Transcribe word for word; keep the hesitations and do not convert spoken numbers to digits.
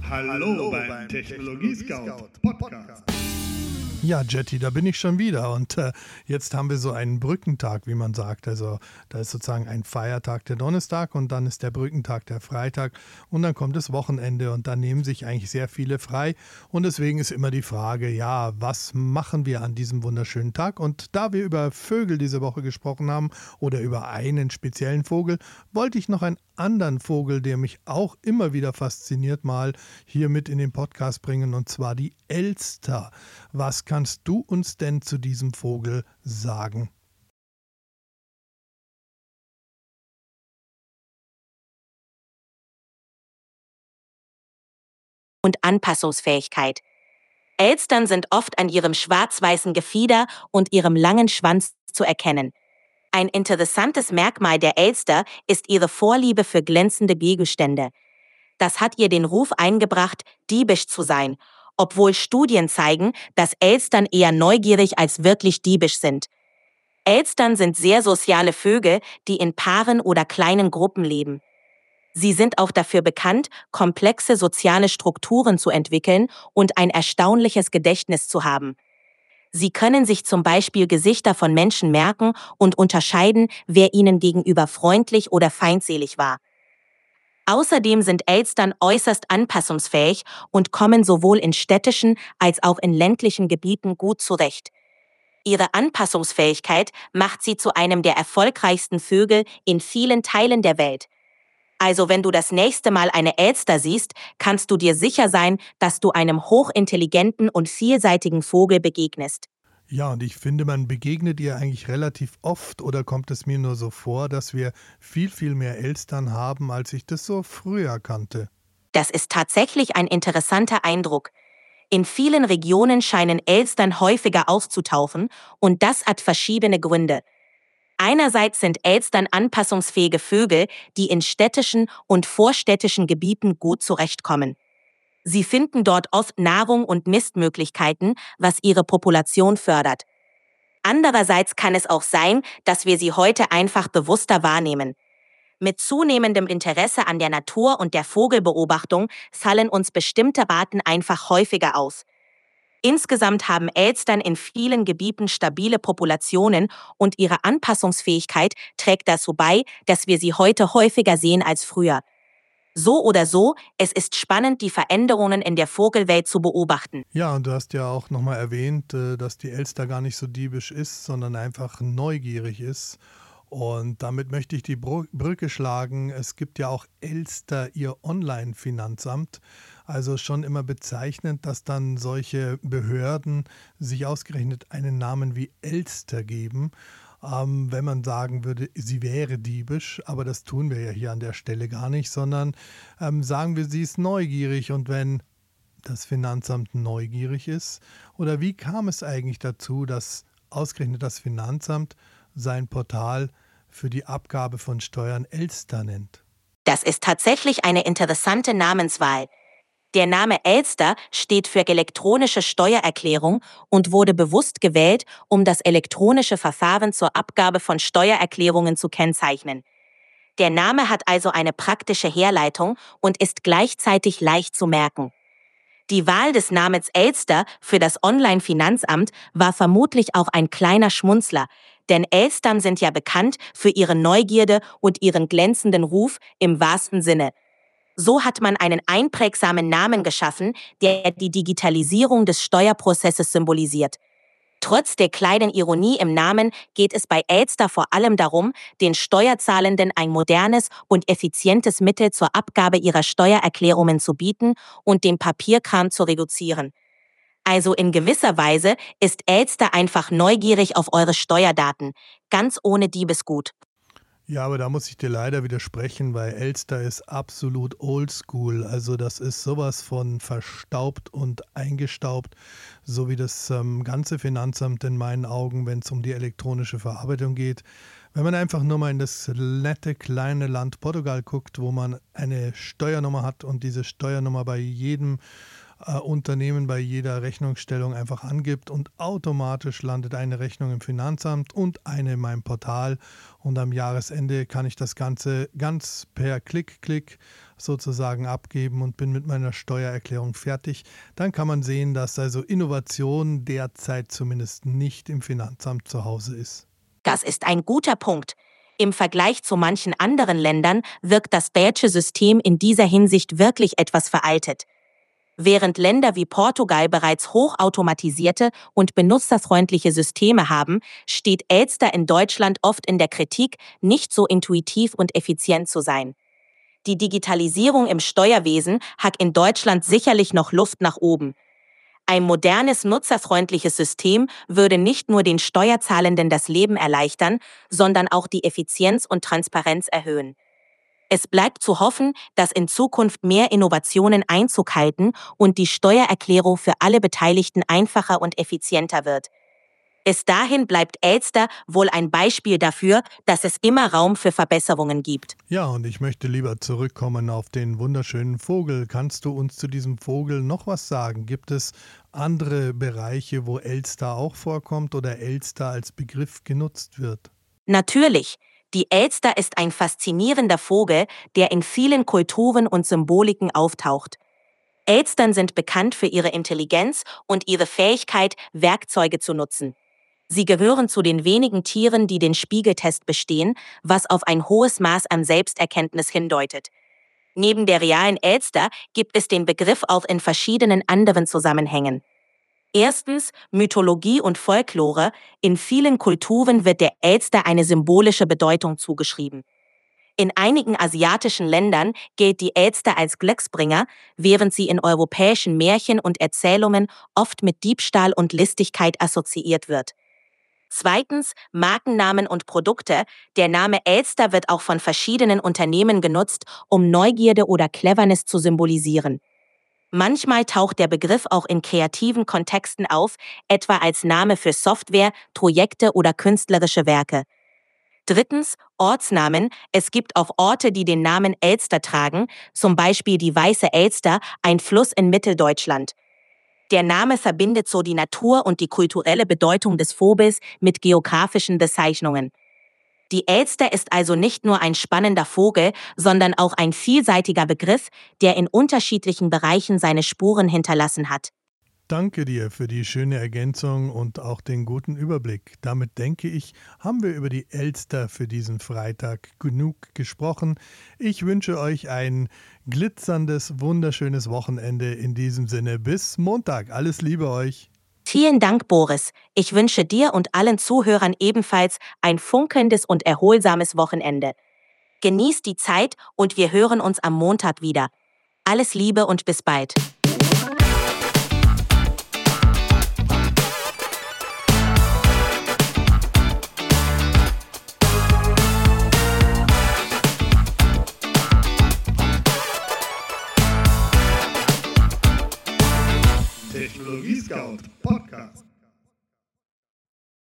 Hallo beim Technologie-Scout Podcast. Ja, Jetty, da bin ich schon wieder und äh, jetzt haben wir so einen Brückentag, wie man sagt. Also da ist sozusagen ein Feiertag der Donnerstag und dann ist der Brückentag der Freitag und dann kommt das Wochenende und dann nehmen sich eigentlich sehr viele frei und deswegen ist immer die Frage, ja, was machen wir an diesem wunderschönen Tag? Und da wir über Vögel diese Woche gesprochen haben oder über einen speziellen Vogel, wollte ich noch einen anderen Vogel, der mich auch immer wieder fasziniert, mal hier mit in den Podcast bringen und zwar die Elster. Was kannst du uns denn zu diesem Vogel sagen? Und Anpassungsfähigkeit. Elstern sind oft an ihrem schwarz-weißen Gefieder und ihrem langen Schwanz zu erkennen. Ein interessantes Merkmal der Elster ist ihre Vorliebe für glänzende Gegenstände. Das hat ihr den Ruf eingebracht, diebisch zu sein, obwohl Studien zeigen, dass Elstern eher neugierig als wirklich diebisch sind. Elstern sind sehr soziale Vögel, die in Paaren oder kleinen Gruppen leben. Sie sind auch dafür bekannt, komplexe soziale Strukturen zu entwickeln und ein erstaunliches Gedächtnis zu haben. Sie können sich zum Beispiel Gesichter von Menschen merken und unterscheiden, wer ihnen gegenüber freundlich oder feindselig war. Außerdem sind Elstern äußerst anpassungsfähig und kommen sowohl in städtischen als auch in ländlichen Gebieten gut zurecht. Ihre Anpassungsfähigkeit macht sie zu einem der erfolgreichsten Vögel in vielen Teilen der Welt. Also wenn du das nächste Mal eine Elster siehst, kannst du dir sicher sein, dass du einem hochintelligenten und vielseitigen Vogel begegnest. Ja, und ich finde, man begegnet ihr eigentlich relativ oft oder kommt es mir nur so vor, dass wir viel, viel mehr Elstern haben, als ich das so früher kannte. Das ist tatsächlich ein interessanter Eindruck. In vielen Regionen scheinen Elstern häufiger aufzutauchen und das hat verschiedene Gründe. Einerseits sind Elstern anpassungsfähige Vögel, die in städtischen und vorstädtischen Gebieten gut zurechtkommen. Sie finden dort oft Nahrung und Nistmöglichkeiten, was ihre Population fördert. Andererseits kann es auch sein, dass wir sie heute einfach bewusster wahrnehmen. Mit zunehmendem Interesse an der Natur und der Vogelbeobachtung fallen uns bestimmte Arten einfach häufiger auf. Insgesamt haben Elstern in vielen Gebieten stabile Populationen und ihre Anpassungsfähigkeit trägt dazu bei, dass wir sie heute häufiger sehen als früher. So oder so, es ist spannend, die Veränderungen in der Vogelwelt zu beobachten. Ja, und du hast ja auch nochmal erwähnt, äh, dass die Elster gar nicht so diebisch ist, sondern einfach neugierig ist. Und damit möchte ich die Bru- Brücke schlagen. Es gibt ja auch Elster, ihr Online-Finanzamt. Also schon immer bezeichnend, dass dann solche Behörden sich ausgerechnet einen Namen wie Elster geben. Ähm, wenn man sagen würde, sie wäre diebisch, aber das tun wir ja hier an der Stelle gar nicht, sondern ähm, sagen wir, sie ist neugierig und wenn das Finanzamt neugierig ist? Oder wie kam es eigentlich dazu, dass ausgerechnet das Finanzamt sein Portal für die Abgabe von Steuern Elster nennt? Das ist tatsächlich eine interessante Namenswahl. Der Name Elster steht für elektronische Steuererklärung und wurde bewusst gewählt, um das elektronische Verfahren zur Abgabe von Steuererklärungen zu kennzeichnen. Der Name hat also eine praktische Herleitung und ist gleichzeitig leicht zu merken. Die Wahl des Namens Elster für das Online-Finanzamt war vermutlich auch ein kleiner Schmunzler, denn Elstern sind ja bekannt für ihre Neugierde und ihren glänzenden Ruf im wahrsten Sinne. So hat man einen einprägsamen Namen geschaffen, der die Digitalisierung des Steuerprozesses symbolisiert. Trotz der kleinen Ironie im Namen geht es bei Elster vor allem darum, den Steuerzahlenden ein modernes und effizientes Mittel zur Abgabe ihrer Steuererklärungen zu bieten und den Papierkram zu reduzieren. Also in gewisser Weise ist Elster einfach neugierig auf eure Steuerdaten, ganz ohne Diebesgut. Ja, aber da muss ich dir leider widersprechen, weil Elster ist absolut oldschool. Also das ist sowas von verstaubt und eingestaubt, so wie das ähm, ganze Finanzamt in meinen Augen, wenn es um die elektronische Verarbeitung geht. Wenn man einfach nur mal in das nette kleine Land Portugal guckt, wo man eine Steuernummer hat und diese Steuernummer bei jedem äh, Unternehmen bei jeder Rechnungsstellung einfach angibt und automatisch landet eine Rechnung im Finanzamt und eine in meinem Portal und am Jahresende kann ich das Ganze ganz per Klick, Klick sozusagen abgeben und bin mit meiner Steuererklärung fertig. Dann kann man sehen, dass also Innovation derzeit zumindest nicht im Finanzamt zu Hause ist. Das ist ein guter Punkt. Im Vergleich zu manchen anderen Ländern wirkt das deutsche System in dieser Hinsicht wirklich etwas veraltet. Während Länder wie Portugal bereits hochautomatisierte und benutzerfreundliche Systeme haben, steht Elster in Deutschland oft in der Kritik, nicht so intuitiv und effizient zu sein. Die Digitalisierung im Steuerwesen hat in Deutschland sicherlich noch Luft nach oben. Ein modernes, nutzerfreundliches System würde nicht nur den Steuerzahlenden das Leben erleichtern, sondern auch die Effizienz und Transparenz erhöhen. Es bleibt zu hoffen, dass in Zukunft mehr Innovationen Einzug halten und die Steuererklärung für alle Beteiligten einfacher und effizienter wird. Bis dahin bleibt Elster wohl ein Beispiel dafür, dass es immer Raum für Verbesserungen gibt. Ja, und ich möchte lieber zurückkommen auf den wunderschönen Vogel. Kannst du uns zu diesem Vogel noch was sagen? Gibt es andere Bereiche, wo Elster auch vorkommt oder Elster als Begriff genutzt wird? Natürlich. Die Elster ist ein faszinierender Vogel, der in vielen Kulturen und Symboliken auftaucht. Elstern sind bekannt für ihre Intelligenz und ihre Fähigkeit, Werkzeuge zu nutzen. Sie gehören zu den wenigen Tieren, die den Spiegeltest bestehen, was auf ein hohes Maß an Selbsterkenntnis hindeutet. Neben der realen Elster gibt es den Begriff auch in verschiedenen anderen Zusammenhängen. Erstens Mythologie und Folklore. In vielen Kulturen wird der Elster eine symbolische Bedeutung zugeschrieben. In einigen asiatischen Ländern gilt die Elster als Glücksbringer, während sie in europäischen Märchen und Erzählungen oft mit Diebstahl und Listigkeit assoziiert wird. Zweitens Markennamen und Produkte. Der Name Elster wird auch von verschiedenen Unternehmen genutzt, um Neugierde oder Cleverness zu symbolisieren. Manchmal taucht der Begriff auch in kreativen Kontexten auf, etwa als Name für Software, Projekte oder künstlerische Werke. Drittens Ortsnamen. Es gibt auch Orte, die den Namen Elster tragen, zum Beispiel die Weiße Elster, ein Fluss in Mitteldeutschland. Der Name verbindet so die Natur und die kulturelle Bedeutung des Vogels mit geografischen Bezeichnungen. Die Elster ist also nicht nur ein spannender Vogel, sondern auch ein vielseitiger Begriff, der in unterschiedlichen Bereichen seine Spuren hinterlassen hat. Danke dir für die schöne Ergänzung und auch den guten Überblick. Damit denke ich, haben wir über die Elster für diesen Freitag genug gesprochen. Ich wünsche euch ein glitzerndes, wunderschönes Wochenende. In diesem Sinne bis Montag. Alles Liebe euch. Vielen Dank, Boris. Ich wünsche dir und allen Zuhörern ebenfalls ein funkelndes und erholsames Wochenende. Genießt die Zeit und wir hören uns am Montag wieder. Alles Liebe und bis bald. Technologie Scout Podcast.